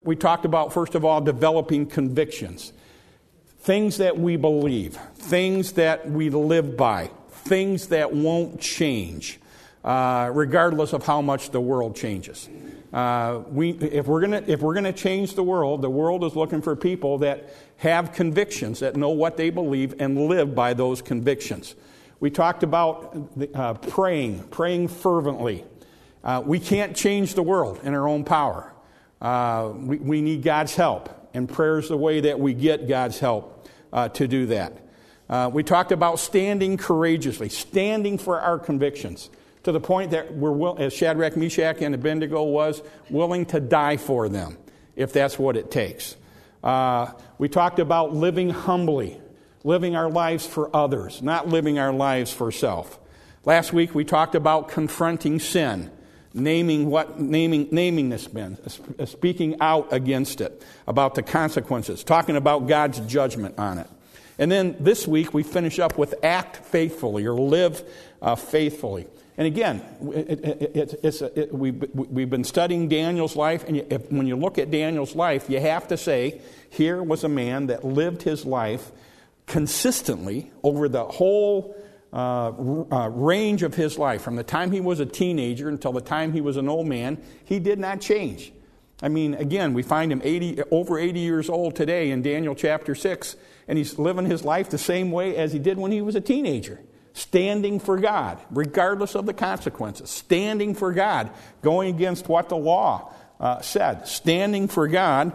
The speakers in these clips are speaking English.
We talked about, first of all, developing convictions. Things that we believe, things that we live by, things that won't change, regardless of how much the world changes. If we're gonna change the world is looking for people that have convictions, that know what they believe and live by those convictions. We talked about praying fervently. We can't change the world in our own power. We need God's help, and prayer is the way that we get God's help to do that. We talked about standing courageously, standing for our convictions, to the point that we're, as Shadrach, Meshach, and Abednego was, willing to die for them, if that's what it takes. We talked about living humbly, living our lives for others, not living our lives for self. Last week we talked about confronting sin, naming this sin, speaking out against it, about the consequences, talking about God's judgment on it. And then this week we finish up with act faithfully, or live faithfully. And again, we've been studying Daniel's life, and when you look at Daniel's life, you have to say, here was a man that lived his life consistently over the whole range of his life. From the time he was a teenager until the time he was an old man, he did not change. I mean, again, we find him over 80 years old today in Daniel chapter 6, and he's living his life the same way as he did when he was a teenager. Standing for God, regardless of the consequences. Standing for God, going against what the law said. Standing for God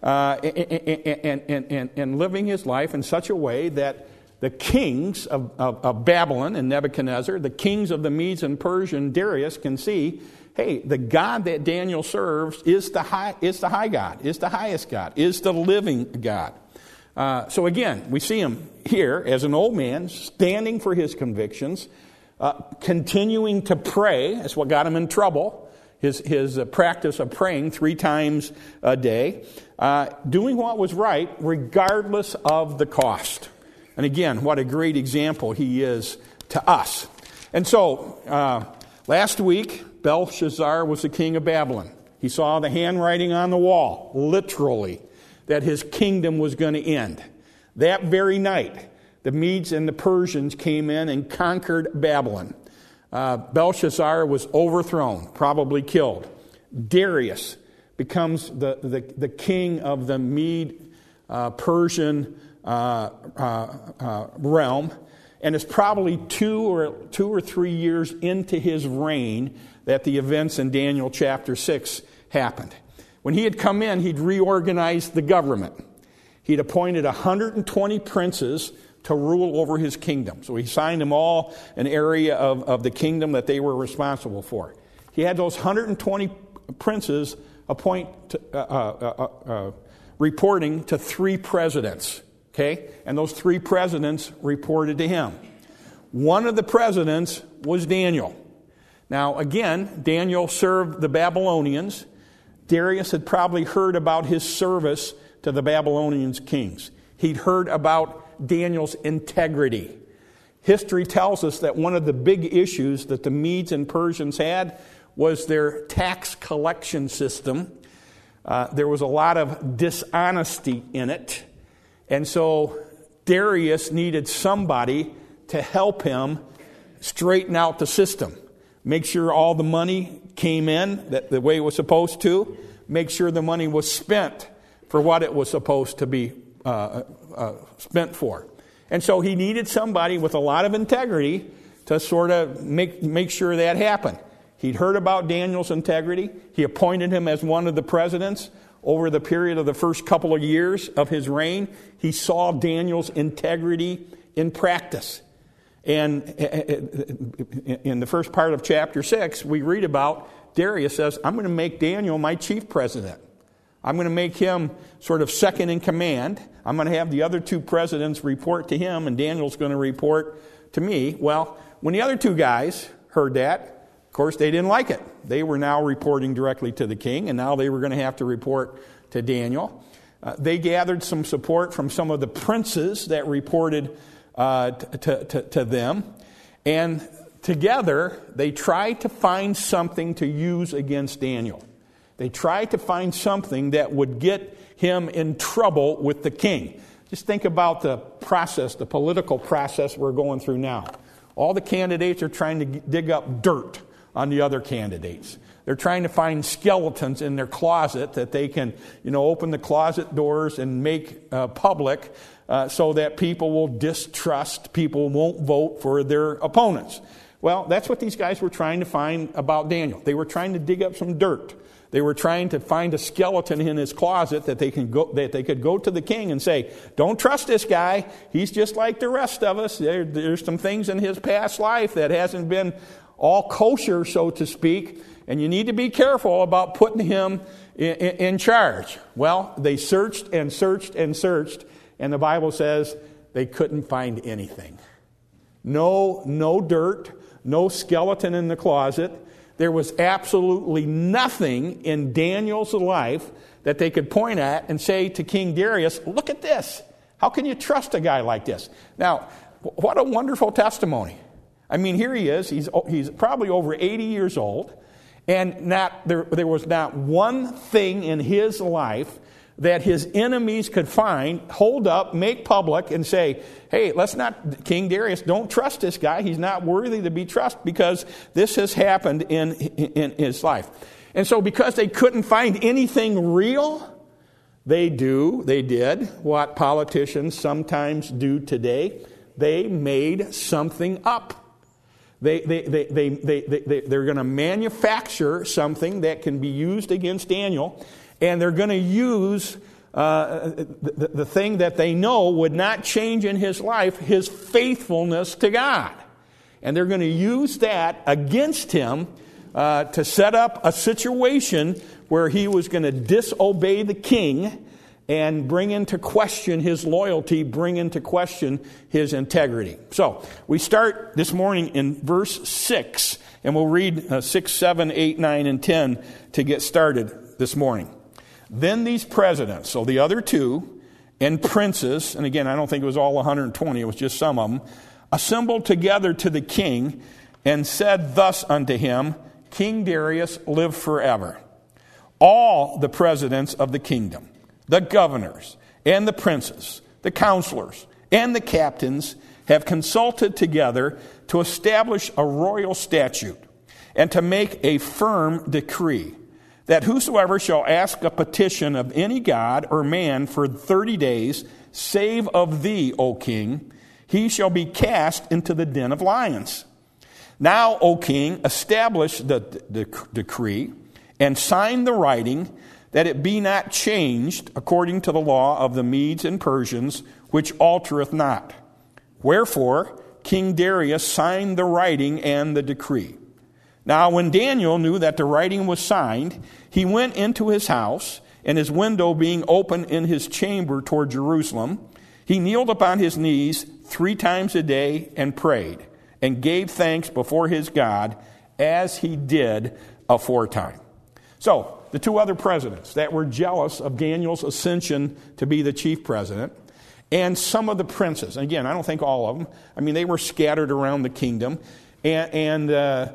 and living his life in such a way that the kings of Babylon and Nebuchadnezzar, the kings of the Medes and Persian, Darius, can see, hey, the God that Daniel serves is the high God, is the highest God, is the living God. So again, we see him here as an old man, standing for his convictions, continuing to pray. That's what got him in trouble. His practice of praying 3 times a day, doing what was right regardless of the cost. And again, what a great example he is to us. And so, last week, Belshazzar was the king of Babylon. He saw the handwriting on the wall, literally, that his kingdom was going to end. That very night, the Medes and the Persians came in and conquered Babylon. Belshazzar was overthrown, probably killed. Darius becomes the king of the Mede-Persian realm, and it's probably 2 or 3 years into his reign that the events in Daniel chapter 6 happened. When he had come in, he'd reorganized the government. He'd appointed 120 princes to rule over his kingdom. So he assigned them all an area of the kingdom that they were responsible for. He had those 120 princes reporting to 3 presidents. Okay? And those 3 presidents reported to him. One of the presidents was Daniel. Now, again, Daniel served the Babylonians. Darius had probably heard about his service to the Babylonian kings. He'd heard about Daniel's integrity. History tells us that one of the big issues that the Medes and Persians had was their tax collection system. There was a lot of dishonesty in it. And so Darius needed somebody to help him straighten out the system. Make sure all the money came in the way it was supposed to. Make sure the money was spent for what it was supposed to be spent for. And so he needed somebody with a lot of integrity to sort of make sure that happened. He'd heard about Daniel's integrity. He appointed him as one of the presidents. Over the period of the first couple of years of his reign, he saw Daniel's integrity in practice. And in the first part of chapter 6, we read about Darius says, I'm going to make Daniel my chief president. I'm going to make him sort of second in command. I'm going to have the other 2 presidents report to him, and Daniel's going to report to me. Well, when the other 2 guys heard that, of course, they didn't like it. They were now reporting directly to the king, and now they were going to have to report to Daniel. They gathered some support from some of the princes that reported to them, and together they tried to find something to use against Daniel. They tried to find something that would get him in trouble with the king. Just think about the process, the political process we're going through now. All the candidates are trying to dig up dirt on the other candidates. They're trying to find skeletons in their closet that they can, open the closet doors and make public so that people will distrust, people won't vote for their opponents. Well, that's what these guys were trying to find about Daniel. They were trying to dig up some dirt. They were trying to find a skeleton in his closet that they could go to the king and say, don't trust this guy. He's just like the rest of us. There's some things in his past life that hasn't been all kosher, so to speak, and you need to be careful about putting him in charge. Well, they searched and searched and searched, and the Bible says they couldn't find anything. No dirt, no skeleton in the closet. There was absolutely nothing in Daniel's life that they could point at and say to King Darius, look at this. How can you trust a guy like this? Now, what a wonderful testimony. I mean, here he is. He's probably over 80 years old. And there was not one thing in his life that his enemies could find, hold up, make public, and say, hey, King Darius, don't trust this guy. He's not worthy to be trusted because this has happened in his life. And so because they couldn't find anything real, they did what politicians sometimes do today. They made something up. They're going to manufacture something that can be used against Daniel, and they're going to use the thing that they know would not change in his life, his faithfulness to God. And they're going to use that against him to set up a situation where he was going to disobey the king and bring into question his loyalty, bring into question his integrity. So, we start this morning in verse 6, and we'll read 6, 7, 8, 9, and 10 to get started this morning. Then these presidents, so the other two, and princes, and again, I don't think it was all 120, it was just some of them, assembled together to the king and said thus unto him, King Darius, live forever. All the presidents of the kingdom, the governors, and the princes, the counselors, and the captains have consulted together to establish a royal statute and to make a firm decree that whosoever shall ask a petition of any god or man for 30 days, save of thee, O king, he shall be cast into the den of lions. Now, O king, establish the decree and sign the writing, that it be not changed according to the law of the Medes and Persians, which altereth not. Wherefore, King Darius signed the writing and the decree. Now, when Daniel knew that the writing was signed, he went into his house, and his window being open in his chamber toward Jerusalem, he kneeled upon his knees 3 times a day and prayed, and gave thanks before his God, as he did aforetime. So, the 2 other presidents that were jealous of Daniel's ascension to be the chief president, and some of the princes. And again, I don't think all of them. I mean, they were scattered around the kingdom. And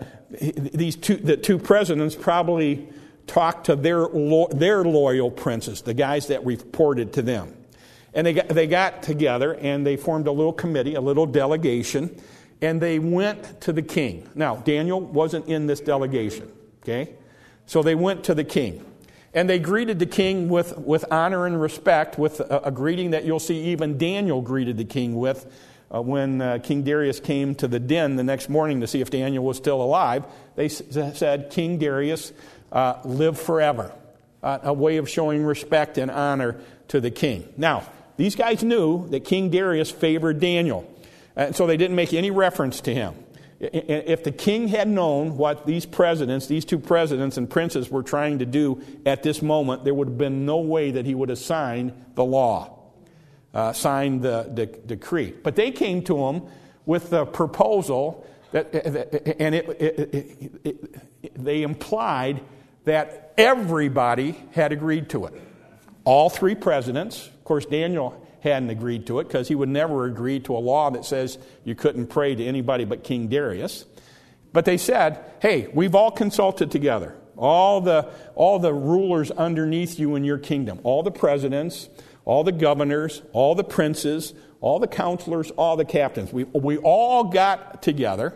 the 2 presidents probably talked to their loyal princes, the guys that reported to them. And they got together and they formed a little committee, a little delegation, and they went to the king. Now, Daniel wasn't in this delegation, okay? So they went to the king. And they greeted the king with honor and respect, with a greeting that you'll see even Daniel greeted the king with when King Darius came to the den the next morning to see if Daniel was still alive. They said, King Darius, live forever. A way of showing respect and honor to the king. Now, these guys knew that King Darius favored Daniel, so they didn't make any reference to him. If the king had known what these 2 presidents and princes were trying to do at this moment, there would have been no way that he would have signed the law, signed the decree. But they came to him with the proposal, they implied that everybody had agreed to it. All 3 presidents. Of course, Daniel hadn't agreed to it because he would never agree to a law that says you couldn't pray to anybody but King Darius. But they said, hey, we've all consulted together. all the rulers underneath you in your kingdom, all the presidents, all the governors, all the princes, all the counselors, all the captains. We all got together,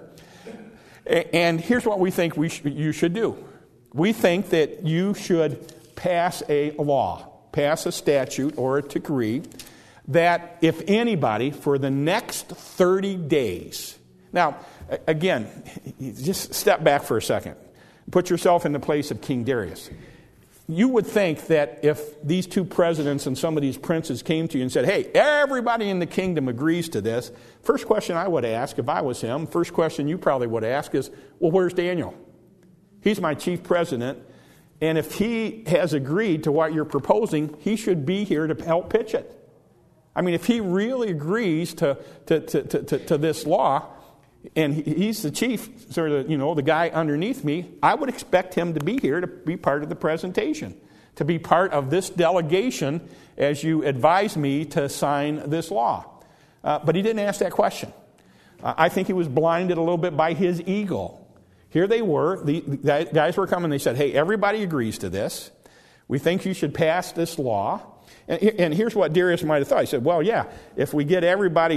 and here's what we think you should do. We think that you should pass a law, pass a statute or a decree that if anybody for the next 30 days, now, again, just step back for a second. Put yourself in the place of King Darius. You would think that if these two presidents and some of these princes came to you and said, hey, everybody in the kingdom agrees to this, first question I would ask if I was him, first question you probably would ask is, well, where's Daniel? He's my chief president, and if he has agreed to what you're proposing, he should be here to help pitch it. I mean, if he really agrees to this law, and he's the chief, sort of, the guy underneath me, I would expect him to be here to be part of the presentation, to be part of this delegation as you advise me to sign this law. But he didn't ask that question. I think he was blinded a little bit by his ego. Here they were, the guys were coming, they said, hey, everybody agrees to this. We think you should pass this law. And here's what Darius might have thought. He said, well, yeah, if we get everybody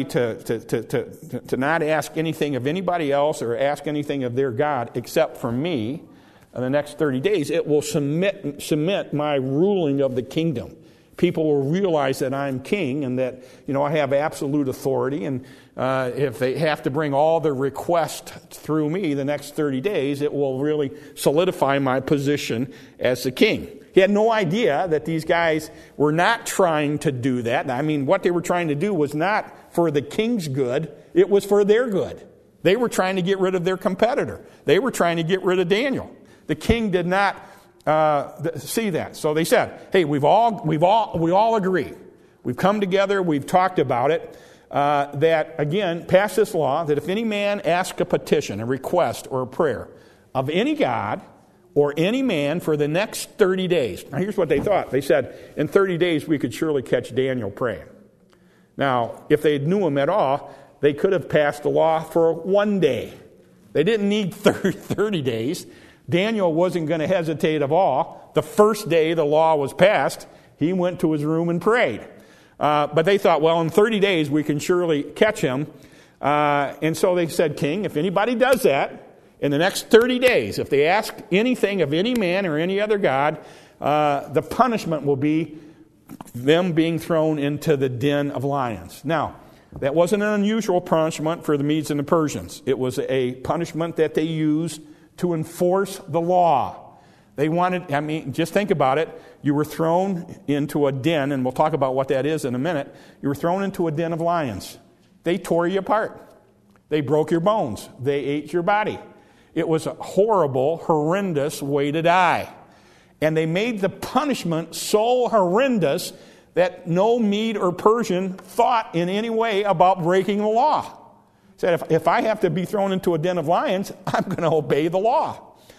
to not ask anything of anybody else or ask anything of their God except for me in the next 30 days, it will cement my ruling of the kingdom. People will realize that I'm king and that, I have absolute authority. And if they have to bring all the requests through me the next 30 days, it will really solidify my position as the king. He had no idea that these guys were not trying to do that. I mean, what they were trying to do was not for the king's good. It was for their good. They were trying to get rid of their competitor. They were trying to get rid of Daniel. The king did not see that. So they said, hey, we all agree. We've come together. We've talked about it. That, again, pass this law that if any man asks a petition, a request, or a prayer of any god or any man for the next 30 days. Now, here's what they thought. They said, in 30 days, we could surely catch Daniel praying. Now, if they knew him at all, they could have passed the law for 1 day. They didn't need 30 days. Daniel wasn't going to hesitate at all. The first day the law was passed, he went to his room and prayed. But they thought, well, in 30 days, we can surely catch him. And so they said, King, if anybody does that, in the next 30 days, if they ask anything of any man or any other god, the punishment will be them being thrown into the den of lions. Now, that wasn't an unusual punishment for the Medes and the Persians. It was a punishment that they used to enforce the law. They wanted, just think about it. You were thrown into a den, and we'll talk about what that is in a minute. You were thrown into a den of lions. They tore you apart. They broke your bones. They ate your body. It was a horrible, horrendous way to die. And they made the punishment so horrendous that no Mede or Persian thought in any way about breaking the law. Said, if I have to be thrown into a den of lions, I'm going to obey the law.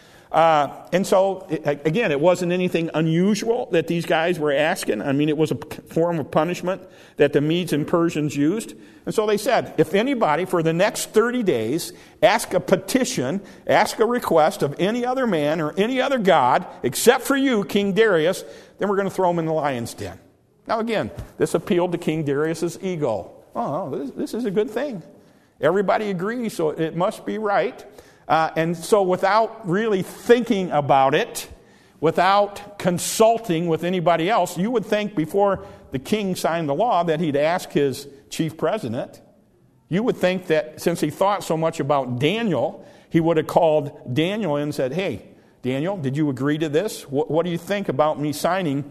And so, again, it wasn't anything unusual that these guys were asking. I mean, it was a form of punishment that the Medes and Persians used. And so they said, if anybody for the next 30 days ask a petition, ask a request of any other man or any other god, except for you, King Darius, then we're going to throw him in the lion's den. Now, again, this appealed to King Darius's ego. Oh, this is a good thing. Everybody agrees, so it must be right. And so without really thinking about it, without consulting with anybody else, you would think before the king signed the law that he'd ask his chief president. You would think that since he thought so much about Daniel, he would have called Daniel in and said, hey, Daniel, did you agree to this? What do you think about me signing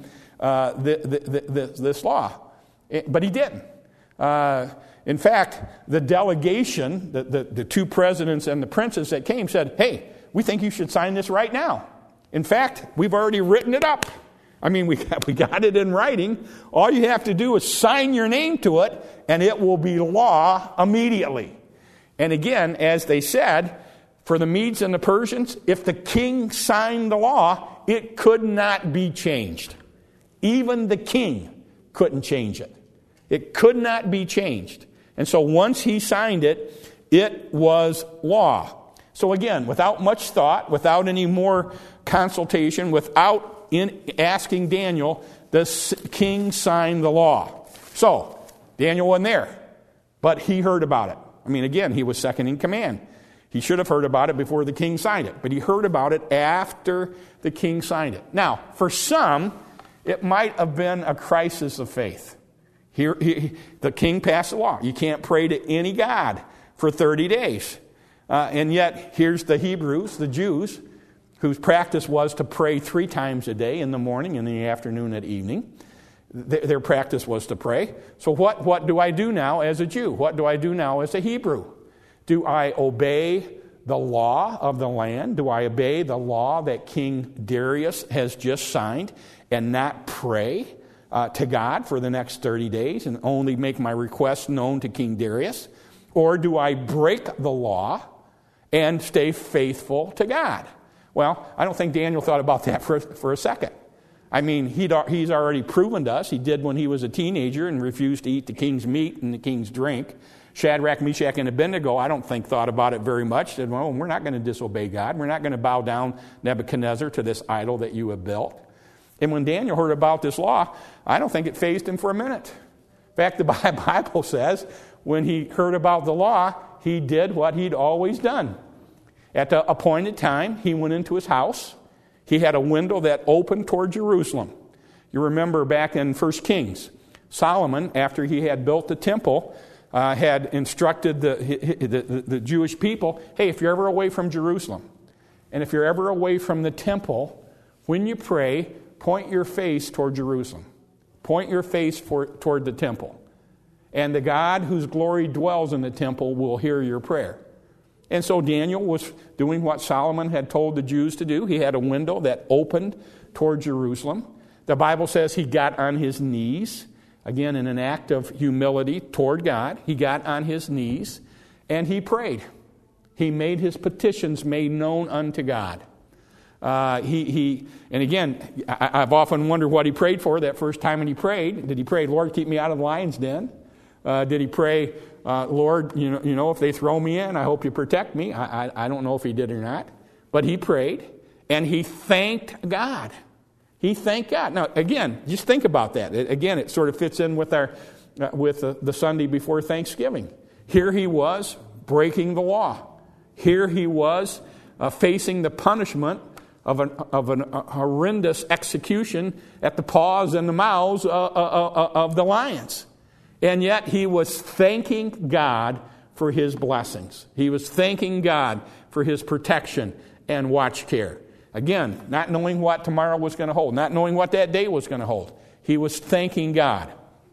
this law? But he didn't. In fact, the delegation, the two presidents and the princes that came said, hey, we think you should sign this right now. In fact, we've already written it up. I mean, we got it in writing. All you have to do is sign your name to it, and it will be law immediately. And again, as they said, for the Medes and the Persians, if the king signed the law, it could not be changed. Even the king couldn't change it. It could not be changed. And so once he signed it, it was law. So again, without much thought, without any more consultation, without asking Daniel, the king signed the law. So, Daniel wasn't there, but he heard about it. I mean, again, he was second in command. He should have heard about it before the king signed it, but he heard about it after the king signed it. Now, for some, it might have been a crisis of faith. The king passed the law. You can't pray to any god for 30 days. And yet, here's the Hebrews, the Jews, whose practice was to pray 3 times a day, in the morning, in the afternoon, and evening. Their practice was to pray. So what do I do now as a Jew? What do I do now as a Hebrew? Do I obey the law of the land? Do I obey the law that King Darius has just signed and not pray to God for the next 30 days and only make my request known to King Darius? Or do I break the law and stay faithful to God? Well, I don't think Daniel thought about that for a second. I mean, he's already proven to us. He did when he was a teenager and refused to eat the king's meat and the king's drink. Shadrach, Meshach, and Abednego, I don't think thought about it very much. Said, well, we're not going to disobey God. We're not going to bow down, Nebuchadnezzar, to this idol that you have built. And when Daniel heard about this law, I don't think it fazed him for a minute. In fact, the Bible says when he heard about the law, he did what he'd always done. At the appointed time, he went into his house. He had a window that opened toward Jerusalem. You remember back in 1 Kings, Solomon, after he had built the temple, had instructed the Jewish people, hey, if you're ever away from Jerusalem, and if you're ever away from the temple, when you pray, point your face toward Jerusalem. Point your face toward the temple. And the God whose glory dwells in the temple will hear your prayer. And so Daniel was doing what Solomon had told the Jews to do. He had a window that opened toward Jerusalem. The Bible says he got on his knees, again in an act of humility toward God. He got on his knees and he prayed. He made his petitions made known unto God. And again, I've often wondered what he prayed for that first time when he prayed. Did he pray, Lord, keep me out of the lion's den? Did he pray, Lord, you know, if they throw me in, I hope you protect me? I don't know if he did or not. But he prayed, and he thanked God. He thanked God. Now, again, just think about that. Again, it sort of fits in with the Sunday before Thanksgiving. Here he was breaking the law. Here he was facing the punishment of an horrendous execution at the paws and the mouths of the lions. And yet he was thanking God for his blessings. He was thanking God for his protection and watch care. Again, not knowing what tomorrow was going to hold, not knowing what that day was going to hold. He was thanking God.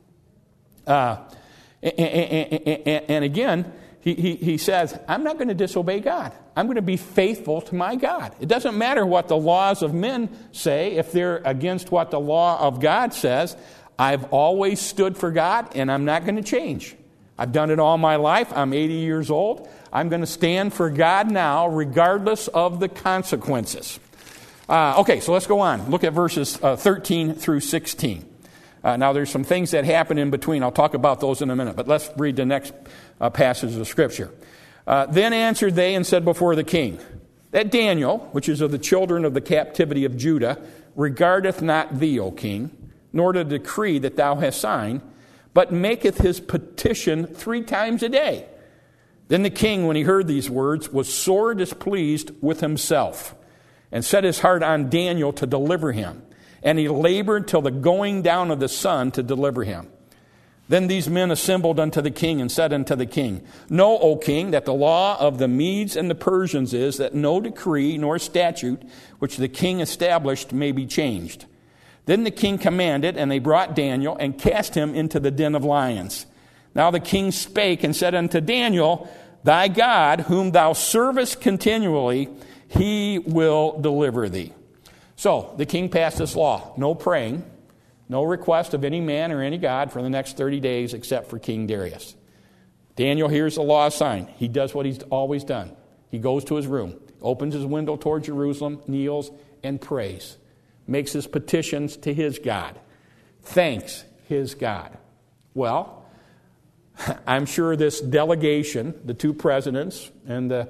And again, he says, I'm not going to disobey God. I'm going to be faithful to my God. It doesn't matter what the laws of men say if they're against what the law of God says. I've always stood for God, and I'm not going to change. I've done it all my life. I'm 80 years old. I'm going to stand for God now, regardless of the consequences. Okay, so let's go on. Look at verses 13 through 16. Now, there's some things that happen in between. I'll talk about those in a minute, but let's read the next passage of Scripture. Then answered they and said before the king, that Daniel, which is of the children of the captivity of Judah, regardeth not thee, O king, nor the decree that thou hast signed, but maketh his petition 3 times a day. Then the king, when he heard these words, was sore displeased with himself, and set his heart on Daniel to deliver him. And he labored till the going down of the sun to deliver him. Then these men assembled unto the king and said unto the king, Know, O king, that the law of the Medes and the Persians is that no decree nor statute which the king established may be changed. Then the king commanded, and they brought Daniel and cast him into the den of lions. Now the king spake and said unto Daniel, Thy God, whom thou servest continually, he will deliver thee. So the king passed this law. No praying, no request of any man or any god for the next 30 days except for King Darius. Daniel hears the law signed. He does what he's always done. He goes to his room, opens his window toward Jerusalem, kneels, and prays. Makes his petitions to his God. Thanks his God. Well, I'm sure this delegation, the 2 presidents and the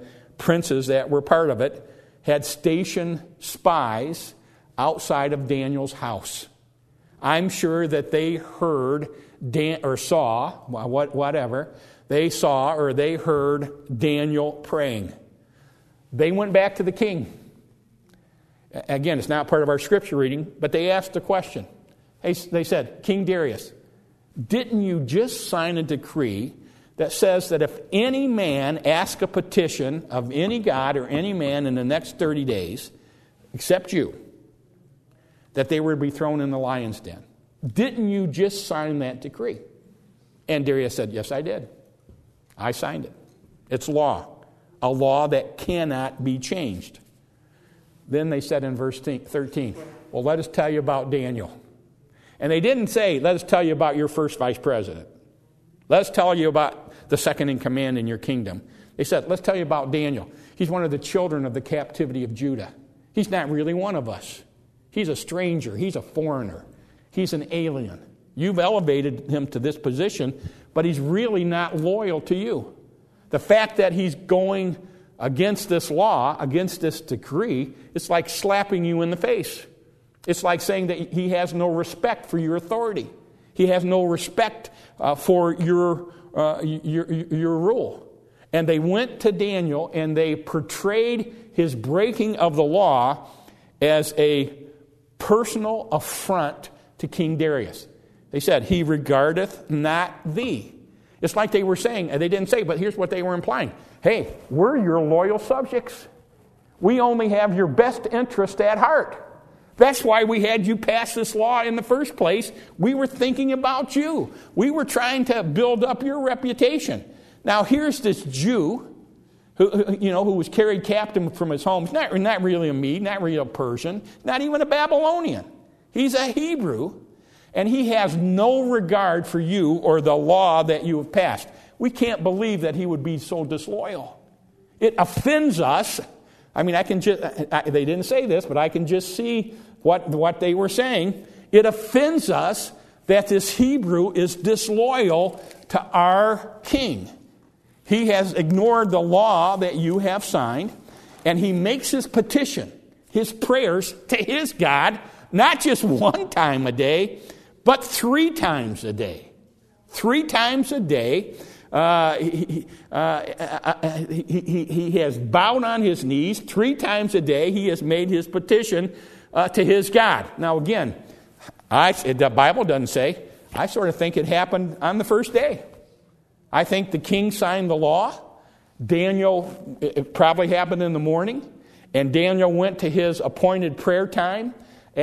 princes that were part of it had stationed spies outside of Daniel's house. I'm sure that they heard or saw, whatever, they saw or they heard Daniel praying. They went back to the king. Again, it's not part of our scripture reading, but they asked a question. They said, King Darius, didn't you just sign a decree that says that if any man asks a petition of any god or any man in the next 30 days, except you, that they were to be thrown in the lion's den? Didn't you just sign that decree? And Darius said, yes, I did. I signed it. It's law. A law that cannot be changed. Then they said in verse 13, well, let us tell you about Daniel. And they didn't say, let us tell you about your first vice president. Let us tell you about the second in command in your kingdom. They said, let's tell you about Daniel. He's one of the children of the captivity of Judah. He's not really one of us. He's a stranger. He's a foreigner. He's an alien. You've elevated him to this position, but he's really not loyal to you. The fact that he's going against this law, against this decree, it's like slapping you in the face. It's like saying that he has no respect for your authority. He has no respect for your rule. And they went to Daniel and they portrayed his breaking of the law as a personal affront to King Darius. They said, he regardeth not thee. It's like they were saying, and they didn't say, but here's what they were implying. Hey, we're your loyal subjects. We only have your best interest at heart. That's why we had you pass this law in the first place. We were thinking about you. We were trying to build up your reputation. Now here's this Jew who was carried captive from his home. He's not really a Mede, not really a Persian, not even a Babylonian. He's a Hebrew, and he has no regard for you or the law that you have passed. We can't believe that he would be so disloyal. It offends us. I mean, they didn't say this, but I can just see what they were saying. It offends us that this Hebrew is disloyal to our king. He has ignored the law that you have signed, and he makes his petition, his prayers to his God, not just one time a day, but 3 times a day. 3 times a day. He has bowed on his knees 3 times a day. He has made his petition to his God. Now again, the Bible doesn't say. I sort of think it happened on the first day. I think the king signed the law. Daniel, it probably happened in the morning, and Daniel went to his appointed prayer time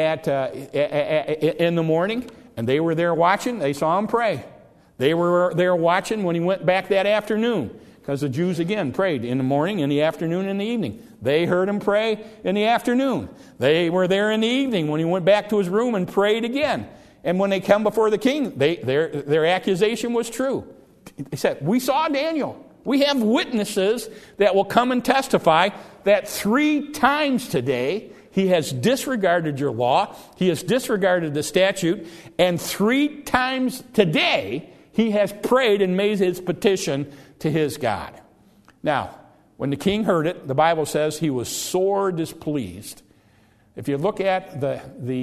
in the morning, and they were there watching. They saw him pray. They were there watching when he went back that afternoon, because the Jews, again, prayed in the morning, in the afternoon, and in the evening. They heard him pray in the afternoon. They were there in the evening when he went back to his room and prayed again. And when they come before the king, their accusation was true. They said, we saw Daniel. We have witnesses that will come and testify that 3 times today he has disregarded your law, he has disregarded the statute, and 3 times today he has prayed and made his petition to his God. Now, when the king heard it, the Bible says he was sore displeased. If you look at the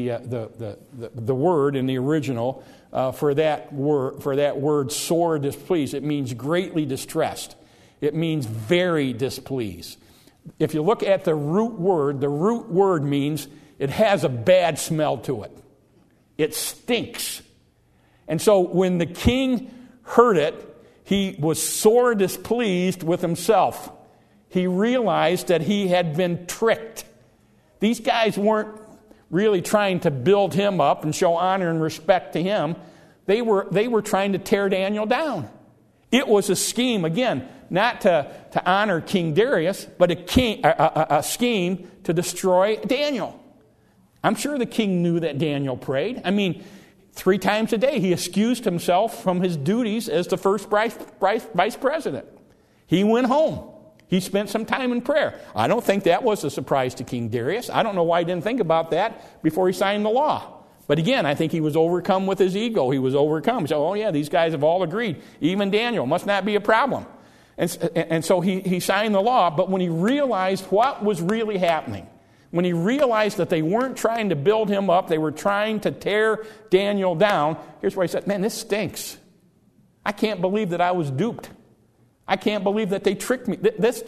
word in the original for that word sore displeased, it means greatly distressed. It means very displeased. If you look at the root word means it has a bad smell to it. It stinks. And so when the king heard it, he was sore displeased with himself. He realized that he had been tricked. These guys weren't really trying to build him up and show honor and respect to him. They were trying to tear Daniel down. It was a scheme, again, not to honor King Darius, but a scheme to destroy Daniel. I'm sure the king knew that Daniel prayed. I mean, 3 times a day he excused himself from his duties as the first vice president. He went home. He spent some time in prayer. I don't think that was a surprise to King Darius. I don't know why he didn't think about that before he signed the law. But again, I think he was overcome with his ego. He was overcome. So, these guys have all agreed. Even Daniel must not be a problem. And so he signed the law, but when he realized what was really happening, when he realized that they weren't trying to build him up, they were trying to tear Daniel down, here's where he said, man, this stinks. I can't believe that I was duped. I can't believe that they tricked me. This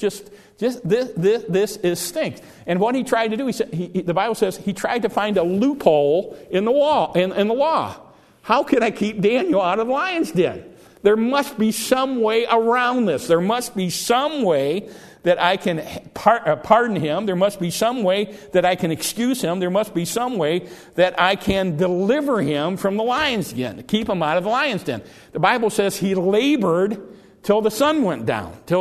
is stinks. And what he tried to do, he said, the Bible says he tried to find a loophole in the law. How could I keep Daniel out of the lion's den? There must be some way around this. There must be some way that I can pardon him. There must be some way that I can excuse him. There must be some way that I can deliver him from the lion's den, to keep him out of the lion's den. The Bible says he labored till the sun went down, till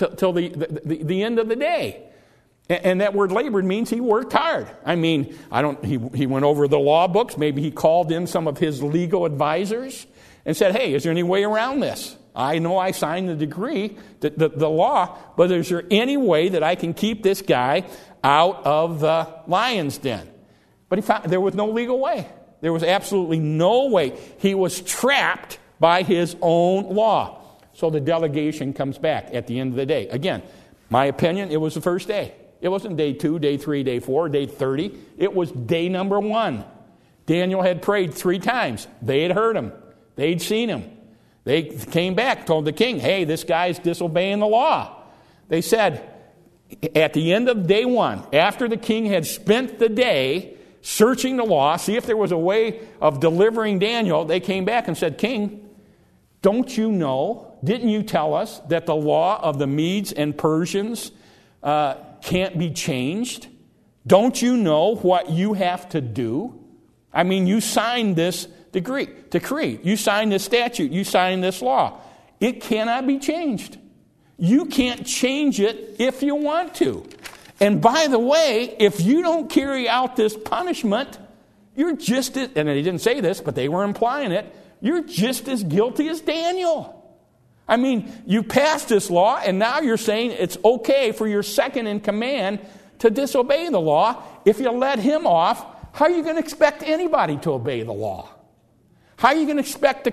the end of the day. And that word labored means he worked hard. I mean, he went over the law books. Maybe he called in some of his legal advisors and said, hey, is there any way around this? I know I signed the decree, the law, but is there any way that I can keep this guy out of the lion's den? But he found there was no legal way. There was absolutely no way. He was trapped by his own law. So the delegation comes back at the end of the day. Again, my opinion, it was the first day. It wasn't day 2, day 3, day 4, day 30. It was day number 1. Daniel had prayed 3 times. They had heard him. They'd seen him. They came back, told the king, hey, this guy's disobeying the law. They said, at the end of day 1, after the king had spent the day searching the law, see if there was a way of delivering Daniel, they came back and said, King, don't you know, didn't you tell us that the law of the Medes and Persians can't be changed? Don't you know what you have to do? I mean, you signed this decree. You signed this statute. You signed this law. It cannot be changed. You can't change it if you want to. And by the way, if you don't carry out this punishment, you're just as, and they didn't say this, but they were implying it, you're just as guilty as Daniel. I mean, you passed this law, and now you're saying it's okay for your second in command to disobey the law. If you let him off, how are you going to expect anybody to obey the law? How are you going to expect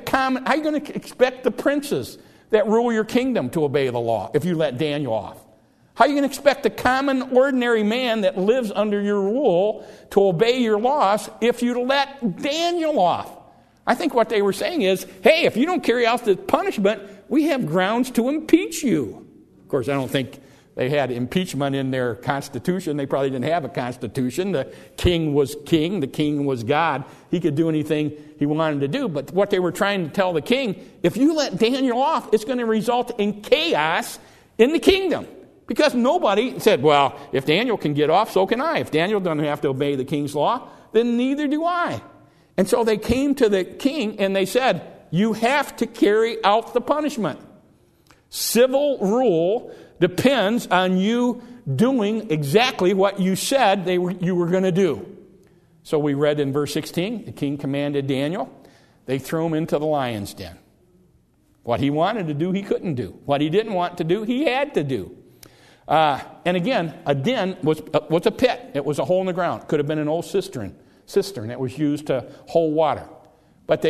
the princes that rule your kingdom to obey the law if you let Daniel off? How are you going to expect the common, ordinary man that lives under your rule to obey your laws if you let Daniel off? I think what they were saying is, hey, if you don't carry out the punishment, we have grounds to impeach you. Of course, I don't think they had impeachment in their constitution. They probably didn't have a constitution. The king was king. The king was God. He could do anything he wanted to do. But what they were trying to tell the king, if you let Daniel off, it's going to result in chaos in the kingdom. Because nobody said, well, if Daniel can get off, so can I. If Daniel doesn't have to obey the king's law, then neither do I. And so they came to the king and they said, you have to carry out the punishment. Civil rule depends on you doing exactly what you said you were going to do. So we read in verse 16, the king commanded Daniel. They threw him into the lion's den. What he wanted to do, he couldn't do. What he didn't want to do, he had to do. And again, a den was a pit. It was a hole in the ground. It could have been an old cistern that was used to hold water. But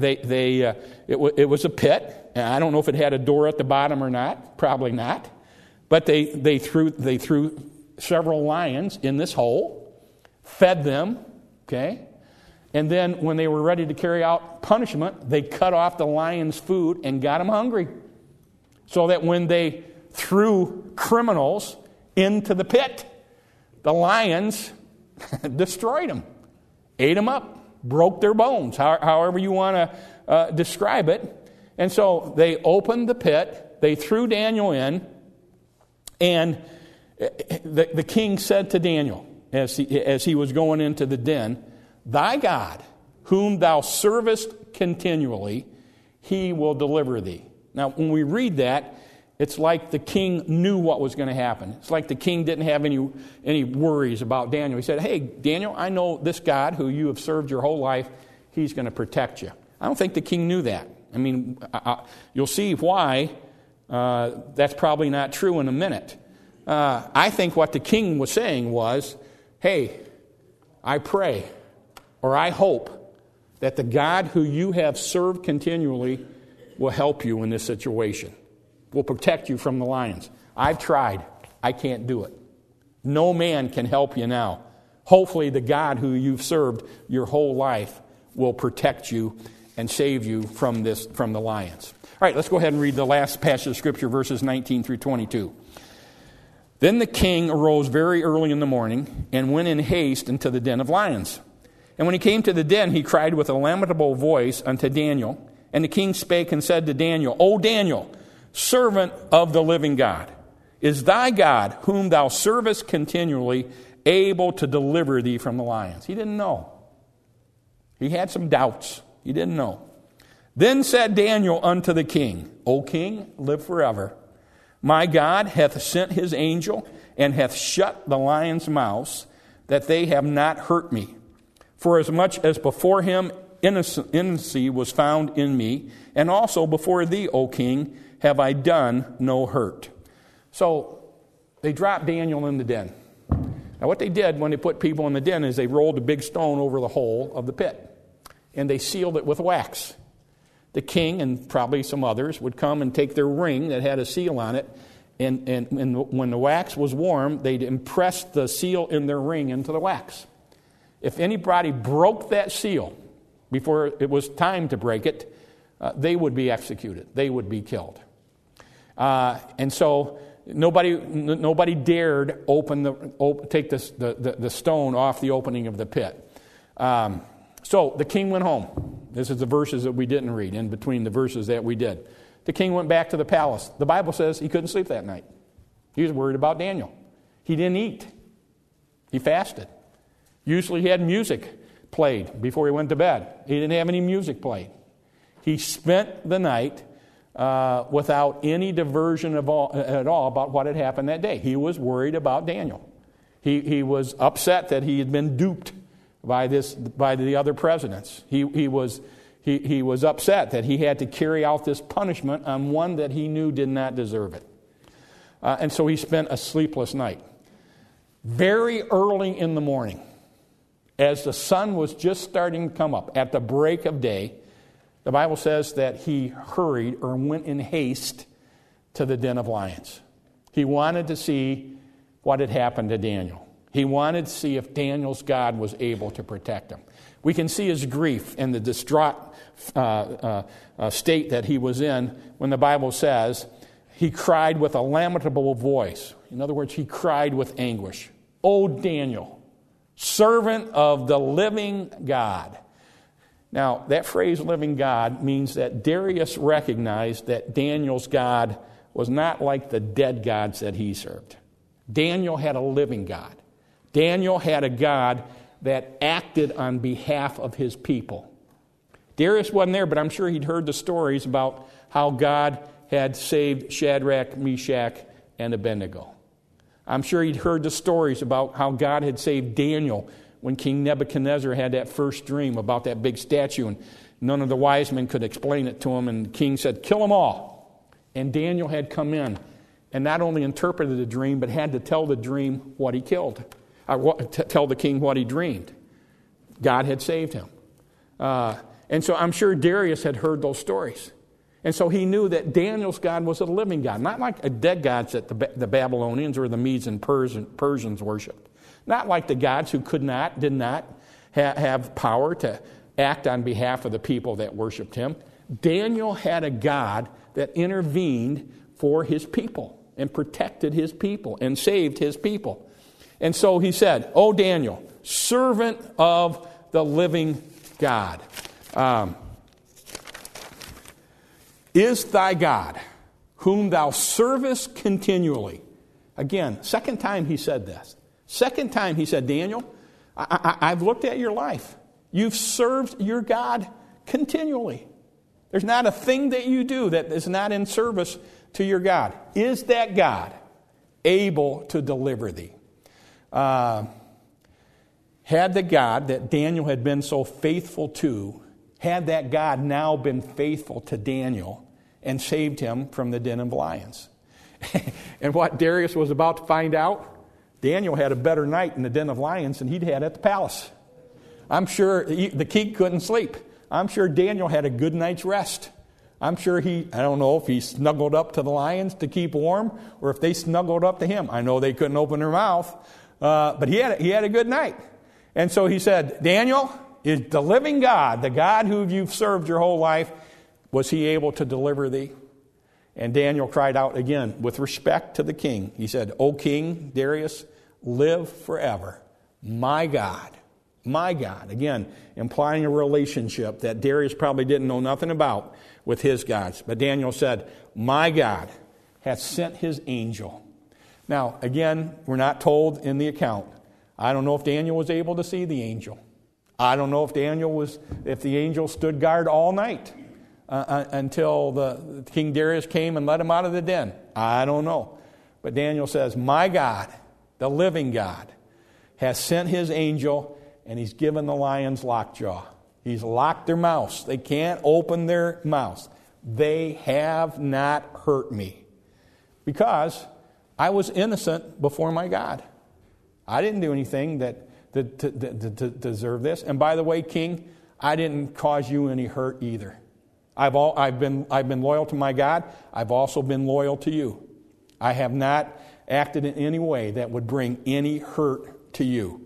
it was a pit. And I don't know if it had a door at the bottom or not. Probably not. But they threw several lions in this hole, fed them, okay? And then when they were ready to carry out punishment, they cut off the lion's food and got them hungry. So that when they threw criminals into the pit, the lions destroyed them, ate them up, broke their bones, however you want to describe it. And so they opened the pit, they threw Daniel in, and the king said to Daniel, as he was going into the den, thy God, whom thou servest continually, he will deliver thee. Now, when we read that, it's like the king knew what was going to happen. It's like the king didn't have any worries about Daniel. He said, hey, Daniel, I know this God who you have served your whole life, he's going to protect you. I don't think the king knew that. I mean, you'll see why that's probably not true in a minute. I think what the king was saying was, hey, I pray or I hope that the God who you have served continually will help you in this situation. will protect you from the lions. I've tried. I can't do it. No man can help you now. Hopefully the God who you've served your whole life will protect you and save you from the lions. All right, let's go ahead and read the last passage of Scripture, verses 19 through 22. Then the king arose very early in the morning and went in haste into the den of lions. And when he came to the den, he cried with a lamentable voice unto Daniel. And the king spake and said to Daniel, O Daniel, servant of the living God, is thy God, whom thou servest continually, able to deliver thee from the lions? He didn't know. He had some doubts. He didn't know. Then said Daniel unto the king, O king, live forever. My God hath sent his angel, and hath shut the lions' mouths, that they have not hurt me. For as much as before him innocency was found in me, and also before thee, O king, have I done no hurt. So they dropped Daniel in the den. Now what they did when they put people in the den is they rolled a big stone over the hole of the pit, and they sealed it with wax. The king and probably some others would come and take their ring that had a seal on it, and when the wax was warm, they'd impress the seal in their ring into the wax. If anybody broke that seal before it was time to break it, they would be executed. They would be killed. And so nobody dared take the stone off the opening of the pit. So the king went home. This is the verses that we didn't read, in between the verses that we did. The king went back to the palace. The Bible says he couldn't sleep that night. He was worried about Daniel. He didn't eat. He fasted. Usually he had music played before he went to bed. He didn't have any music played. He spent the night without any diversion at all about what had happened that day. He was worried about Daniel. He was upset that he had been duped by the other presidents. He was upset that he had to carry out this punishment on one that he knew did not deserve it. And so he spent a sleepless night. Very early in the morning, as the sun was just starting to come up, at the break of day, the Bible says that he hurried or went in haste to the den of lions. He wanted to see what had happened to Daniel. He wanted to see if Daniel's God was able to protect him. We can see his grief and the distraught state that he was in when the Bible says he cried with a lamentable voice. In other words, he cried with anguish. O Daniel, servant of the living God. Now, that phrase, living God, means that Darius recognized that Daniel's God was not like the dead gods that he served. Daniel had a living God. Daniel had a God that acted on behalf of his people. Darius wasn't there, but I'm sure he'd heard the stories about how God had saved Shadrach, Meshach, and Abednego. I'm sure he'd heard the stories about how God had saved Daniel when King Nebuchadnezzar had that first dream about that big statue, and none of the wise men could explain it to him, and the king said, kill them all. And Daniel had come in and not only interpreted the dream, but had to tell the dream what he killed. Tell the king what he dreamed. God had saved him. And so I'm sure Darius had heard those stories. And so he knew that Daniel's God was a living God, not like a dead gods that the Babylonians or the Medes and Persians worshipped. Not like the gods who did not have power to act on behalf of the people that worshipped him. Daniel had a God that intervened for his people and protected his people and saved his people. And so he said, O Daniel, servant of the living God, is thy God, whom thou servest continually. Again, second time he said this. Second time he said, Daniel, I've looked at your life. You've served your God continually. There's not a thing that you do that is not in service to your God. Is that God able to deliver thee? Had the God that Daniel had been so faithful to, had that God now been faithful to Daniel and saved him from the den of lions? And what Darius was about to find out, Daniel had a better night in the den of lions than he'd had at the palace. I'm sure the king couldn't sleep. I'm sure Daniel had a good night's rest. I'm sure I don't know if he snuggled up to the lions to keep warm or if they snuggled up to him. I know they couldn't open their mouth, but he had a good night. And so he said, Daniel, is the living God, the God who you've served your whole life, was he able to deliver thee? And Daniel cried out again with respect to the king. He said, O King Darius, live forever. My God. My God. Again, implying a relationship that Darius probably didn't know nothing about with his gods. But Daniel said, my God hath sent his angel. Now, again, we're not told in the account. I don't know if Daniel was able to see the angel. I don't know if the angel stood guard all night until the King Darius came and let him out of the den. I don't know. But Daniel says, my God, the living God, has sent his angel, and he's given the lions lockjaw. He's locked their mouths. They can't open their mouths. They have not hurt me, because I was innocent before my God. I didn't do anything to deserve this. And by the way, King, I didn't cause you any hurt either. I've been loyal to my God. I've also been loyal to you. I have not acted in any way that would bring any hurt to you.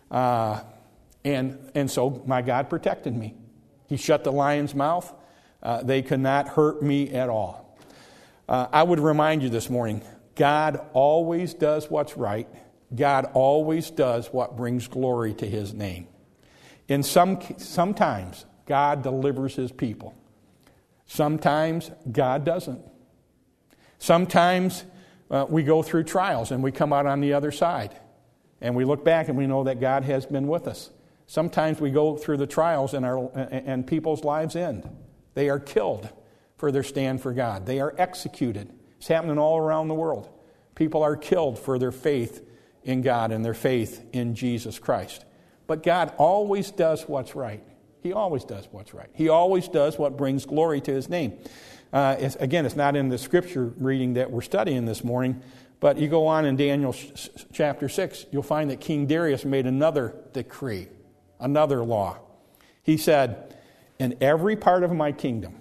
And so my God protected me. He shut the lion's mouth. They could not hurt me at all. I would remind you this morning, God always does what's right. God always does what brings glory to his name. Sometimes God delivers his people. Sometimes God doesn't. Sometimes we go through trials and we come out on the other side. And we look back and we know that God has been with us. Sometimes we go through the trials and people's lives end. They are killed for their stand for God. They are executed. It's happening all around the world. People are killed for their faith in God and their faith in Jesus Christ. But God always does what's right. He always does what's right. He always does what brings glory to his name. It's not in the scripture reading that we're studying this morning, but you go on in Daniel chapter 6, you'll find that King Darius made another decree, another law. He said, in every part of my kingdom,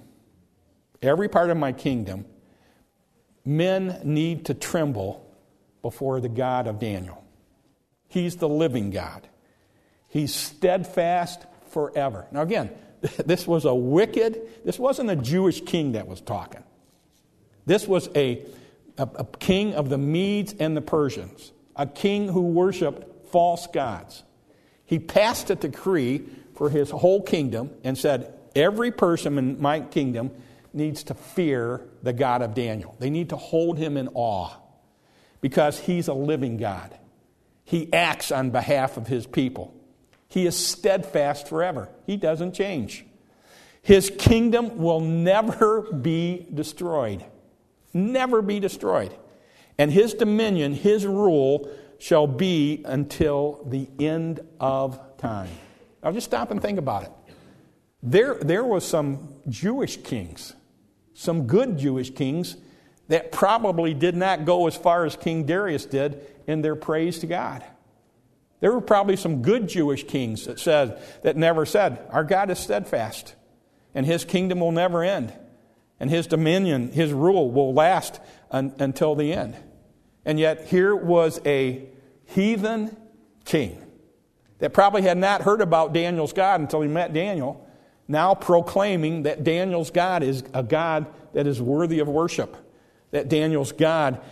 men need to tremble before the God of Daniel. He's the living God. He's steadfast forever. Now again, this wasn't a Jewish king that was talking. This was a king of the Medes and the Persians, a king who worshiped false gods. He passed a decree for his whole kingdom and said, every person in my kingdom needs to fear the God of Daniel. They need to hold him in awe because he's a living God. He acts on behalf of his people. He is steadfast forever. He doesn't change. His kingdom will never be destroyed. Never be destroyed. And his dominion, his rule, shall be until the end of time. Now just stop and think about it. There was some Jewish kings, some good Jewish kings, that probably did not go as far as King Darius did in their praise to God. There were probably some good Jewish kings that never said, our God is steadfast, and his kingdom will never end, and his dominion, his rule will last until the end. And yet here was a heathen king that probably had not heard about Daniel's God until he met Daniel, now proclaiming that Daniel's God is a God that is worthy of worship. That Daniel's God,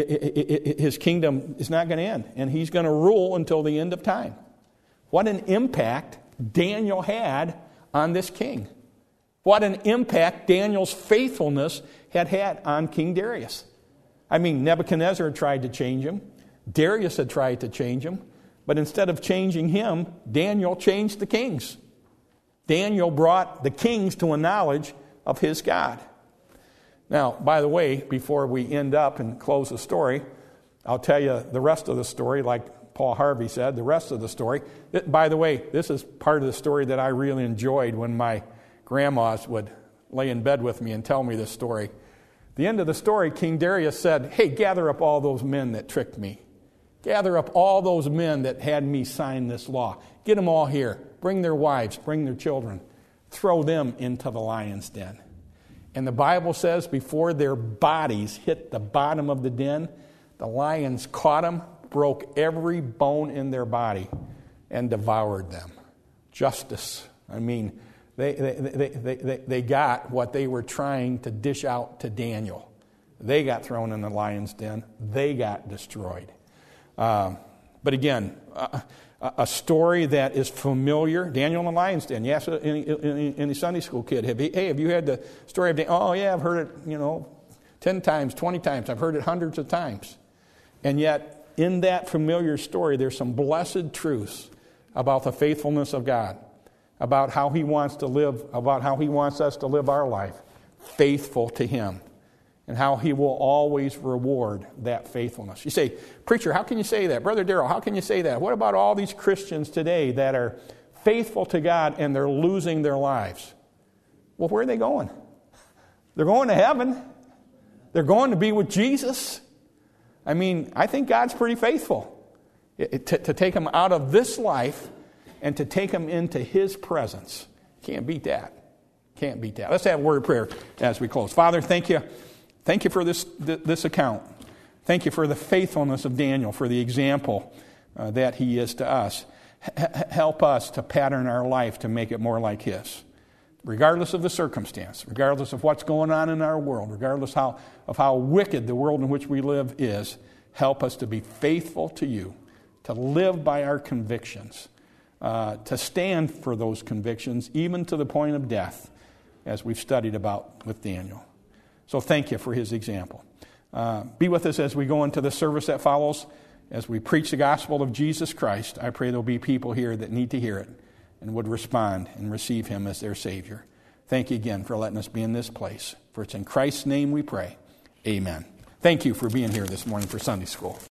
his kingdom is not going to end. And he's going to rule until the end of time. What an impact Daniel had on this king. What an impact Daniel's faithfulness had on King Darius. I mean, Nebuchadnezzar had tried to change him. Darius had tried to change him. But instead of changing him, Daniel changed the kings. Daniel brought the kings to a knowledge of his God. Now, by the way, before we end up and close the story, I'll tell you the rest of the story, like Paul Harvey said, the rest of the story. By the way, this is part of the story that I really enjoyed when my grandmas would lay in bed with me and tell me this story. At the end of the story, King Darius said, hey, gather up all those men that tricked me. Gather up all those men that had me sign this law. Get them all here. Bring their wives, bring their children. Throw them into the lion's den. And the Bible says before their bodies hit the bottom of the den, the lions caught them, broke every bone in their body, and devoured them. Justice. I mean, they got what they were trying to dish out to Daniel. They got thrown in the lion's den. They got destroyed. But again, a story that is familiar. Daniel in the lion's den. You ask any Sunday school kid, have you heard the story of Daniel? Oh, yeah, I've heard it, 10 times, 20 times. I've heard it hundreds of times. And yet, in that familiar story, there's some blessed truths about the faithfulness of God, about how He wants to live, about how He wants us to live our life, faithful to Him, and how He will always reward that faithfulness. You say, preacher, how can you say that? Brother Darrell, how can you say that? What about all these Christians today that are faithful to God and they're losing their lives? Well, where are they going? They're going to heaven. They're going to be with Jesus. I mean, I think God's pretty faithful to take them out of this life and to take them into His presence. Can't beat that. Can't beat that. Let's have a word of prayer as we close. Father, thank you. Thank you for this account. Thank you for the faithfulness of Daniel, for the example that he is to us. Help us to pattern our life to make it more like His. Regardless of the circumstance, regardless of what's going on in our world, regardless of how wicked the world in which we live is, help us to be faithful to You, to live by our convictions, to stand for those convictions, even to the point of death, as we've studied about with Daniel. So thank You for his example. Be with us as we go into the service that follows. As we preach the gospel of Jesus Christ, I pray there'll be people here that need to hear it and would respond and receive Him as their Savior. Thank You again for letting us be in this place. For it's in Christ's name we pray. Amen. Thank you for being here this morning for Sunday school.